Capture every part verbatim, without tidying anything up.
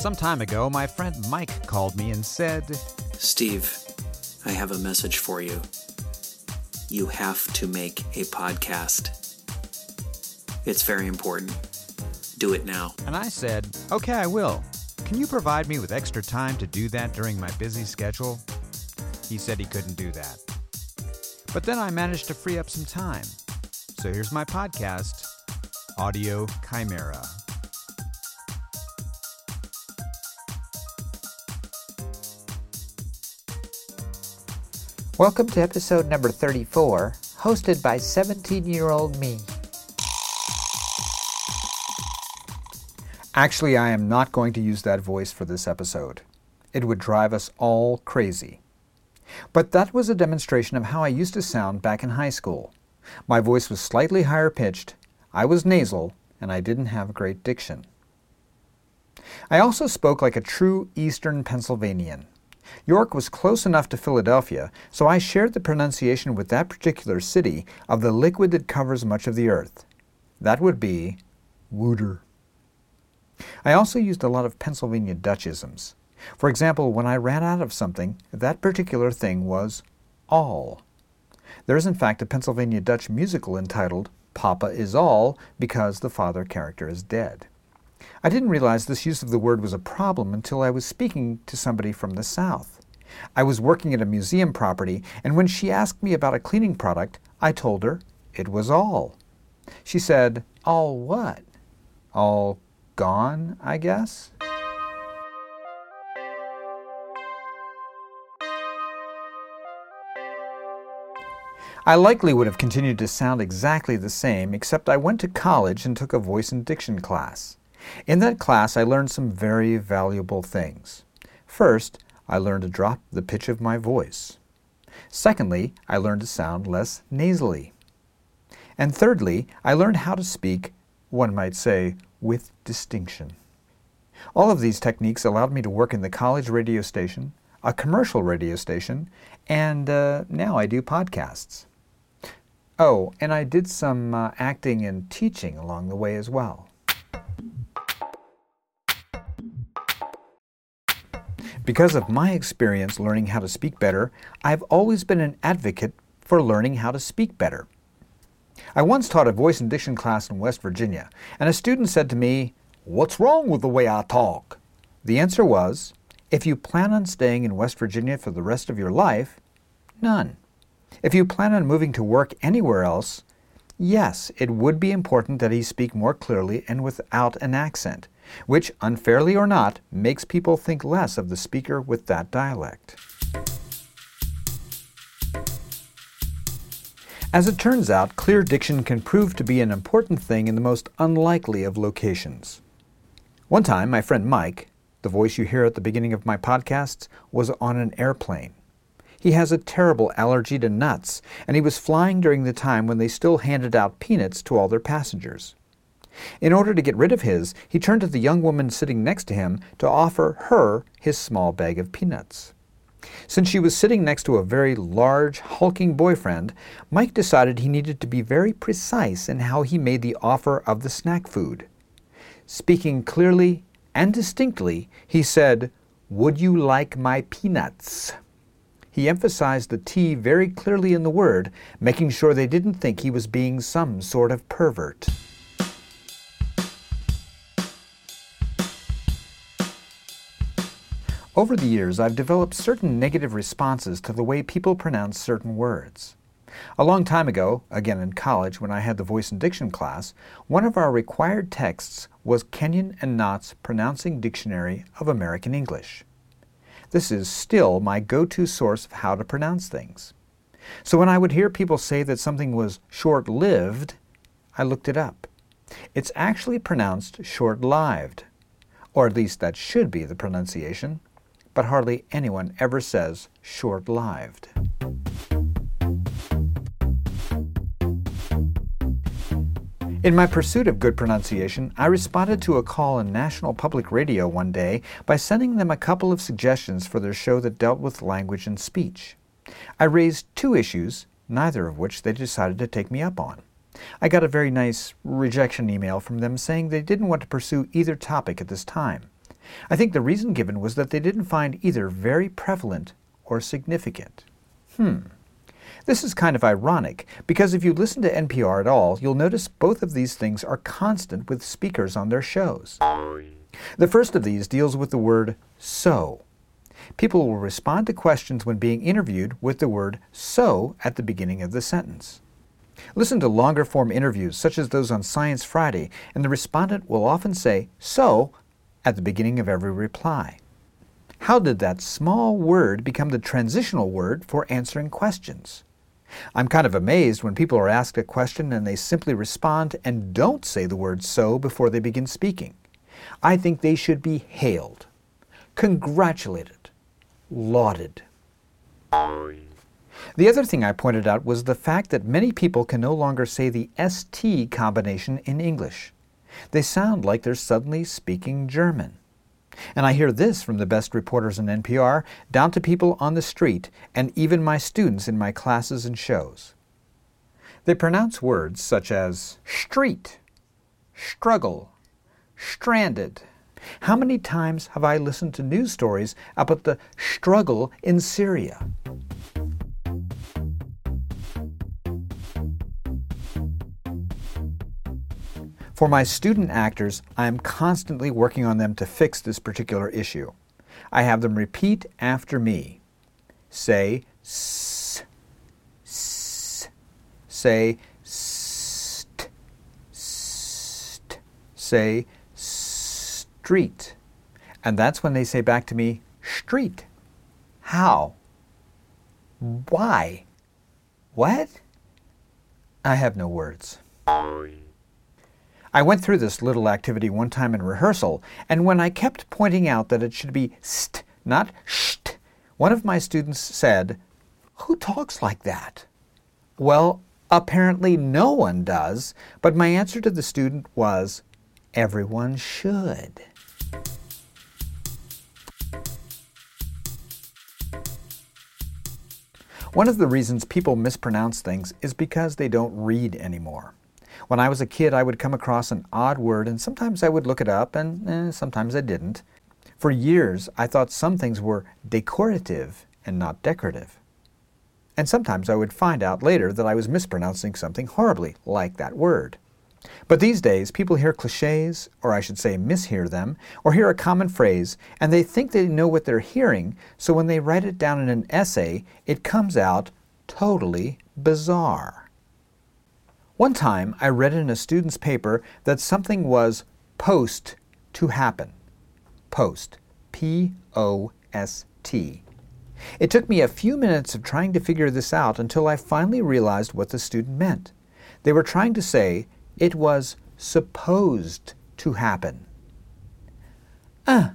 Some time ago, my friend Mike called me and said, Steve, I have a message for you. You have to make a podcast. It's very important. Do it now. And I said, okay, I will. Can you provide me with extra time to do that during my busy schedule? He said he couldn't do that. But then I managed to free up some time. So here's my podcast, Audio Chimera. Welcome to episode number thirty-four, hosted by seventeen-year-old me. Actually, I am not going to use that voice for this episode. It would drive us all crazy. But that was a demonstration of how I used to sound back in high school. My voice was slightly higher pitched, I was nasal, and I didn't have great diction. I also spoke like a true Eastern Pennsylvanian. York was close enough to Philadelphia, so I shared the pronunciation with that particular city of the liquid that covers much of the earth. That would be wooter. I also used a lot of Pennsylvania Dutchisms. For example, when I ran out of something, that particular thing was all. There is in fact a Pennsylvania Dutch musical entitled Papa is All because the father character is dead. I didn't realize this use of the word was a problem until I was speaking to somebody from the South. I was working at a museum property, and when she asked me about a cleaning product, I told her it was all. She said, all what? All gone, I guess? I likely would have continued to sound exactly the same, except I went to college and took a voice and diction class. In that class, I learned some very valuable things. First, I learned to drop the pitch of my voice. Secondly, I learned to sound less nasally. And thirdly, I learned how to speak, one might say, with distinction. All of these techniques allowed me to work in the college radio station, a commercial radio station, and uh, now I do podcasts. Oh, and I did some uh, acting and teaching along the way as well. Because of my experience learning how to speak better, I've always been an advocate for learning how to speak better. I once taught a voice and diction class in West Virginia, and a student said to me, "What's wrong with the way I talk?" The answer was, if you plan on staying in West Virginia for the rest of your life, none. If you plan on moving to work anywhere else, yes, it would be important that he speak more clearly and without an accent, which, unfairly or not, makes people think less of the speaker with that dialect. As it turns out, clear diction can prove to be an important thing in the most unlikely of locations. One time, my friend Mike, the voice you hear at the beginning of my podcasts, was on an airplane. He has a terrible allergy to nuts, and he was flying during the time when they still handed out peanuts to all their passengers. In order to get rid of his, he turned to the young woman sitting next to him to offer her his small bag of peanuts. Since she was sitting next to a very large, hulking boyfriend, Mike decided he needed to be very precise in how he made the offer of the snack food. Speaking clearly and distinctly, he said, "Would you like my peanuts?" He emphasized the T very clearly in the word, making sure they didn't think he was being some sort of pervert. Over the years, I've developed certain negative responses to the way people pronounce certain words. A long time ago, again in college when I had the voice and diction class, one of our required texts was Kenyon and Knott's Pronouncing Dictionary of American English. This is still my go-to source of how to pronounce things. So when I would hear people say that something was short-lived, I looked it up. It's actually pronounced short-lived, or at least that should be the pronunciation, but hardly anyone ever says short-lived. In my pursuit of good pronunciation, I responded to a call on National Public Radio one day by sending them a couple of suggestions for their show that dealt with language and speech. I raised two issues, neither of which they decided to take me up on. I got a very nice rejection email from them saying they didn't want to pursue either topic at this time. I think the reason given was that they didn't find either very prevalent or significant. Hmm. This is kind of ironic, because if you listen to N P R at all, you'll notice both of these things are constant with speakers on their shows. The first of these deals with the word so. People will respond to questions when being interviewed with the word so at the beginning of the sentence. Listen to longer form interviews such as those on Science Friday, and the respondent will often say so at the beginning of every reply. How did that small word become the transitional word for answering questions? I'm kind of amazed when people are asked a question and they simply respond and don't say the word so before they begin speaking. I think they should be hailed, congratulated, lauded. The other thing I pointed out was the fact that many people can no longer say the S T combination in English. They sound like they're suddenly speaking German. And I hear this from the best reporters in N P R, down to people on the street, and even my students in my classes and shows. They pronounce words such as street, struggle, stranded. How many times have I listened to news stories about the struggle in Syria? For my student actors, I am constantly working on them to fix this particular issue. I have them repeat after me. Say s, s. Say st, st. Say street. And that's when they say back to me, street. How? Why? What? I have no words. I went through this little activity one time in rehearsal, and when I kept pointing out that it should be st, not sht, one of my students said, "Who talks like that?" Well, apparently no one does, but my answer to the student was, everyone should. One of the reasons people mispronounce things is because they don't read anymore. When I was a kid, I would come across an odd word, and sometimes I would look it up, and eh, sometimes I didn't. For years, I thought some things were decorative and not decorative. And sometimes I would find out later that I was mispronouncing something horribly, like that word. But these days, people hear cliches, or I should say mishear them, or hear a common phrase, and they think they know what they're hearing, so when they write it down in an essay, it comes out totally bizarre. One time, I read in a student's paper that something was post to happen. Post. P O S T. It took me a few minutes of trying to figure this out until I finally realized what the student meant. They were trying to say it was supposed to happen. Ah.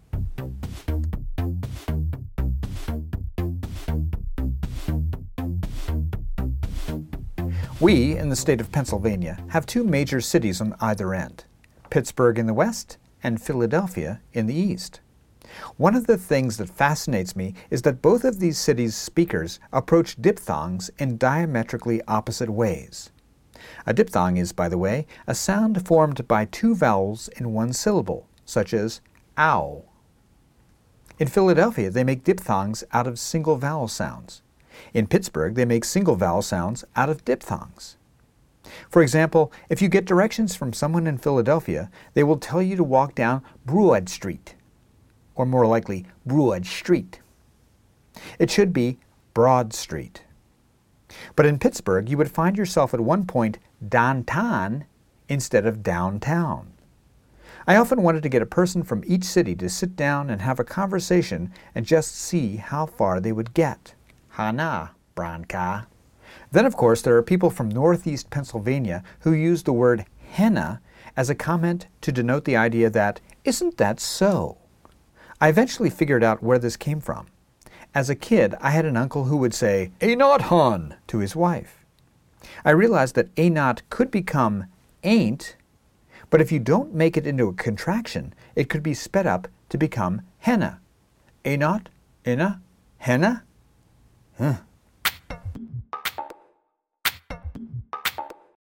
We, in the state of Pennsylvania, have two major cities on either end, Pittsburgh in the west and Philadelphia in the east. One of the things that fascinates me is that both of these cities' speakers approach diphthongs in diametrically opposite ways. A diphthong is, by the way, a sound formed by two vowels in one syllable, such as ow. In Philadelphia, they make diphthongs out of single vowel sounds. In Pittsburgh, they make single vowel sounds out of diphthongs. For example, if you get directions from someone in Philadelphia, they will tell you to walk down Broad Street, or more likely, Broad Street. It should be Broad Street. But in Pittsburgh, you would find yourself at one point downtown instead of downtown. I often wanted to get a person from each city to sit down and have a conversation and just see how far they would get. Hana, Branka. Then, of course, there are people from northeast Pennsylvania who use the word henna as a comment to denote the idea that, isn't that so? I eventually figured out where this came from. As a kid, I had an uncle who would say, "A not hun," to his wife. I realized that a not could become ain't, but if you don't make it into a contraction, it could be sped up to become henna. A not, inna, henna. Huh.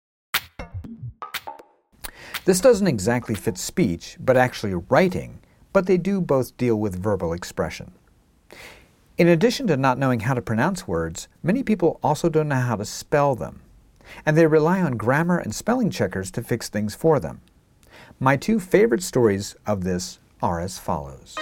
This doesn't exactly fit speech, but actually writing, but they do both deal with verbal expression. In addition to not knowing how to pronounce words, many people also don't know how to spell them, and they rely on grammar and spelling checkers to fix things for them. My two favorite stories of this are as follows.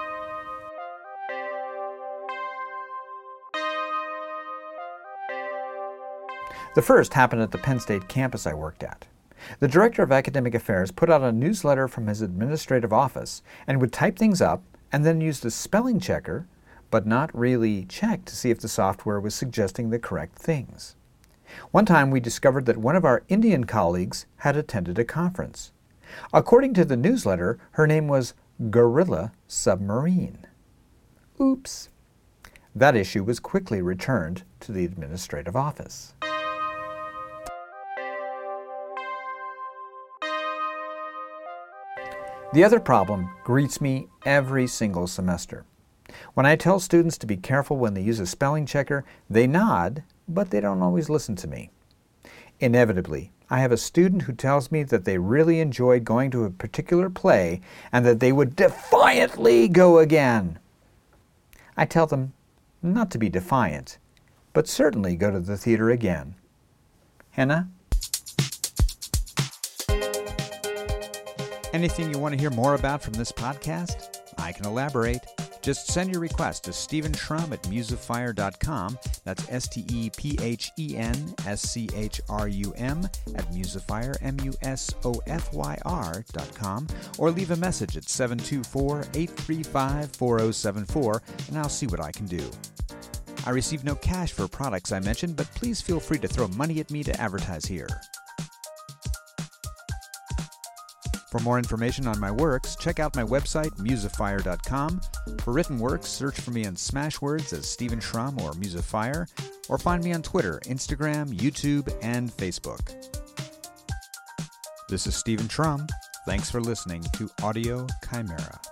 The first happened at the Penn State campus I worked at. The director of academic affairs put out a newsletter from his administrative office and would type things up and then use the spelling checker, but not really check to see if the software was suggesting the correct things. One time we discovered that one of our Indian colleagues had attended a conference. According to the newsletter, her name was Gorilla Submarine. Oops. That issue was quickly returned to the administrative office. The other problem greets me every single semester. When I tell students to be careful when they use a spelling checker, they nod, but they don't always listen to me. Inevitably, I have a student who tells me that they really enjoyed going to a particular play and that they would defiantly go again. I tell them not to be defiant, but certainly go to the theater again. Hannah? Anything you want to hear more about from this podcast? I can elaborate. Just send your request to Stephen Schrum at musifire dot com. That's S T E P H E N S C H R U M at Musifire, M U S O F Y R dot com, or leave a message at seven two four, eight three five, four zero seven four, and I'll see what I can do. I receive no cash for products I mentioned, but please feel free to throw money at me to advertise here. For more information on my works, check out my website, musifire dot com. For written works, search for me on Smashwords as Stephen Schrum or Musifire, or find me on Twitter, Instagram, YouTube, and Facebook. This is Stephen Schrum. Thanks for listening to Audio Chimera.